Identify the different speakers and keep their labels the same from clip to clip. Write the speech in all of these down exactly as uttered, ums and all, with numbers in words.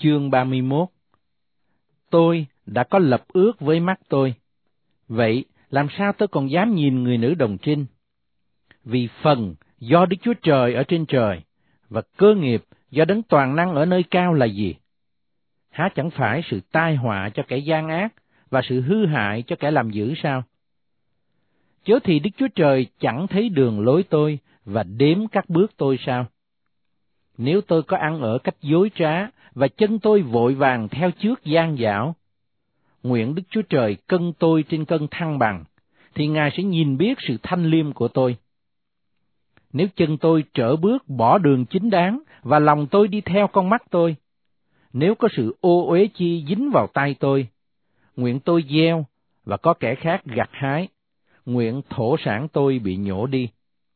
Speaker 1: Chương ba mươi mốt. Tôi đã có lập ước với mắt tôi. Vậy làm sao tôi còn dám nhìn người nữ đồng trinh? Vì phần do Đức Chúa Trời ở trên trời, và cơ nghiệp do Đấng toàn năng ở nơi cao là gì? Há chẳng phải sự tai họa cho kẻ gian ác và sự hư hại cho kẻ làm dữ sao? Chớ thì Đức Chúa Trời chẳng thấy đường lối tôi và đếm các bước tôi sao? Nếu tôi có ăn ở cách dối trá và chân tôi vội vàng theo trước gian dảo, nguyện Đức Chúa Trời cân tôi trên cân thăng bằng, thì Ngài sẽ nhìn biết sự thanh liêm của tôi. Nếu chân tôi trở bước bỏ đường chính đáng và lòng tôi đi theo con mắt tôi, nếu có sự ô uế chi dính vào tay tôi, nguyện tôi gieo và có kẻ khác gặt hái, nguyện thổ sản tôi bị nhổ đi.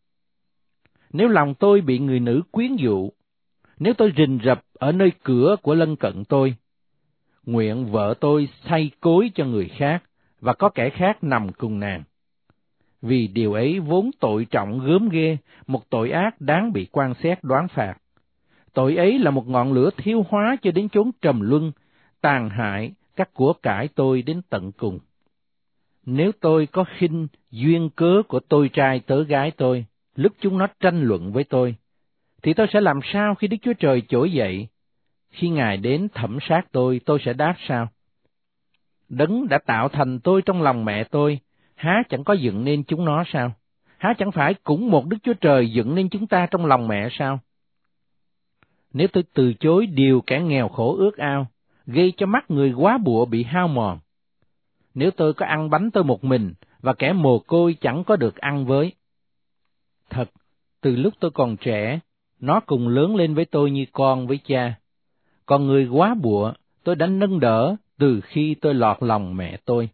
Speaker 1: Nếu lòng tôi bị người nữ quyến dụ, nếu tôi rình rập ở nơi cửa của lân cận tôi, nguyện vợ tôi xây cối cho người khác và có kẻ khác nằm cùng nàng. Vì điều ấy vốn tội trọng gớm ghê, một tội ác đáng bị quan xét đoán phạt. Tội ấy là một ngọn lửa thiêu hóa cho đến chốn trầm luân, tàn hại các của cải tôi đến tận cùng. Nếu tôi có khinh duyên cớ của tôi trai tớ gái tôi, lúc chúng nó tranh luận với tôi, thì tôi sẽ làm sao khi Đức Chúa Trời trỗi dậy? Khi Ngài đến thẩm sát tôi, tôi sẽ đáp sao? Đấng đã tạo thành tôi trong lòng mẹ tôi, há chẳng có dựng nên chúng nó sao? Há chẳng phải cũng một Đức Chúa Trời dựng nên chúng ta trong lòng mẹ sao? Nếu tôi từ chối điều kẻ nghèo khổ ước ao, gây cho mắt người quá bụa bị hao mòn, nếu tôi có ăn bánh tôi một mình, và kẻ mồ côi chẳng có được ăn với. Thật, từ lúc tôi còn trẻ, nó cùng lớn lên với tôi như con với cha. Còn người quá bụa, tôi đã nâng đỡ từ khi tôi lọt lòng mẹ tôi.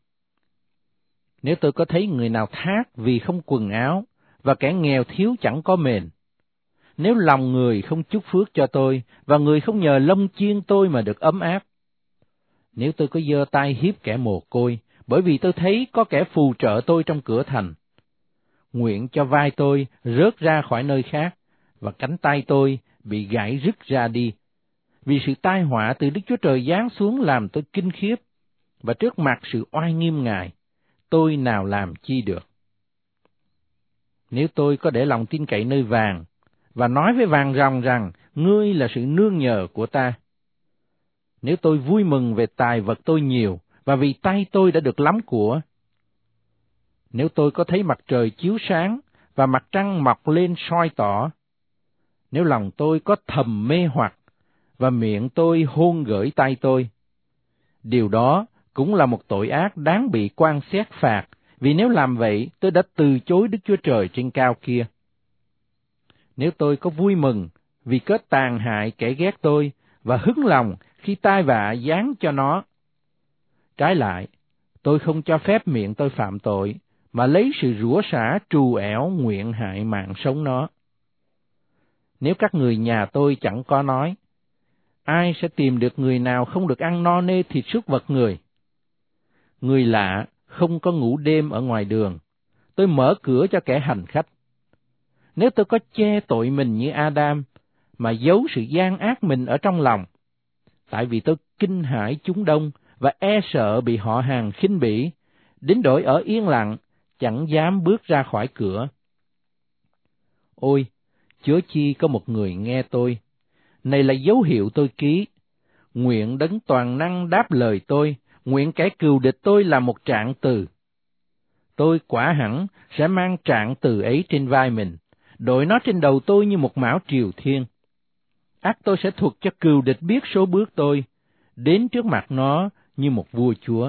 Speaker 1: Nếu tôi có thấy người nào thác vì không quần áo, và kẻ nghèo thiếu chẳng có mền, nếu lòng người không chúc phước cho tôi, và người không nhờ lông chiên tôi mà được ấm áp, nếu tôi có giơ tay hiếp kẻ mồ côi, bởi vì tôi thấy có kẻ phù trợ tôi trong cửa thành, nguyện cho vai tôi rớt ra khỏi nơi khác, và cánh tay tôi bị gãy rứt ra đi, vì sự tai họa từ Đức Chúa Trời giáng xuống làm tôi kinh khiếp, và trước mặt sự oai nghiêm Ngài, tôi nào làm chi được. Nếu tôi có để lòng tin cậy nơi vàng, và nói với vàng ròng rằng, ngươi là sự nương nhờ của ta. Nếu tôi vui mừng về tài vật tôi nhiều, và vì tay tôi đã được lắm của. Nếu tôi có thấy mặt trời chiếu sáng, và mặt trăng mọc lên soi tỏ. Nếu lòng tôi có thầm mê hoặc, và miệng tôi hôn gởi tay tôi, điều đó cũng là một tội ác đáng bị quan xét phạt, vì nếu làm vậy, tôi đã từ chối Đức Chúa Trời trên cao kia. Nếu tôi có vui mừng vì có tàn hại kẻ ghét tôi, và hứng lòng khi tai vạ giáng cho nó, trái lại, tôi không cho phép miệng tôi phạm tội, mà lấy sự rủa xả trù ẻo nguyện hại mạng sống nó. Nếu các người nhà tôi chẳng có nói, ai sẽ tìm được người nào không được ăn no nê thịt súc vật người? Người lạ không có ngủ đêm ở ngoài đường, tôi mở cửa cho kẻ hành khách. Nếu tôi có che tội mình như Adam, mà giấu sự gian ác mình ở trong lòng, tại vì tôi kinh hãi chúng đông và e sợ bị họ hàng khinh bỉ, đến đổi ở yên lặng, chẳng dám bước ra khỏi cửa. Ôi, chớ chi có một người nghe tôi, này là dấu hiệu tôi ký. Nguyện Đấng toàn năng đáp lời tôi, nguyện kẻ cừu địch tôi là một trạng từ. Tôi quả hẳn sẽ mang trạng từ ấy trên vai mình, đội nó trên đầu tôi như một mão triều thiên. Ắt tôi sẽ thuật cho cừu địch biết số bước tôi, đến trước mặt nó như một vua chúa.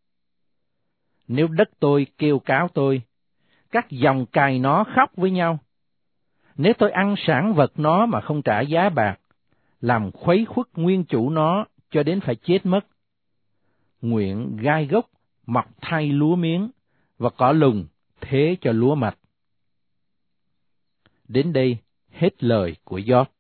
Speaker 1: Nếu đất tôi kêu cáo tôi, các dòng cày nó khóc với nhau. Nếu tôi ăn sản vật nó mà không trả giá bạc, làm khuấy khuất nguyên chủ nó cho đến phải chết mất, nguyện gai gốc mọc thay lúa miếng, và cỏ lùng thế cho lúa mạch. Đến đây hết lời của Gióp.